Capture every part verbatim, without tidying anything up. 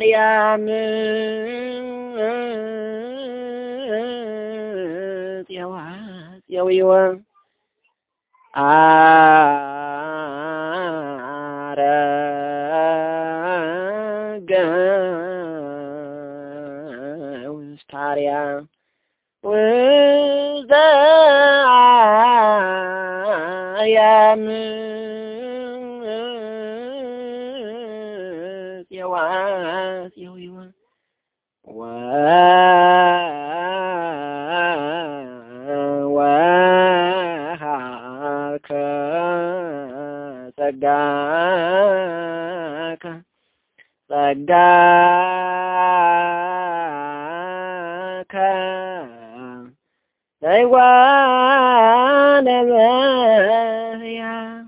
ማርያም ጽዋ ጽዊወ አረገ ውስታርያ ወዘአርያም ጽዋ ጽዊወ ወሃከ ጸጋከ ጸጋከ ዘይዋነ በህያ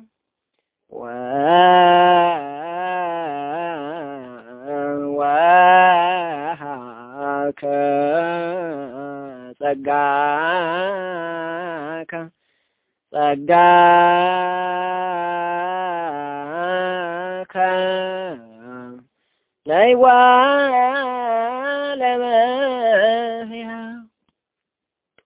ወሃከ ጸጋከ ጸጋከ ዘይዋነ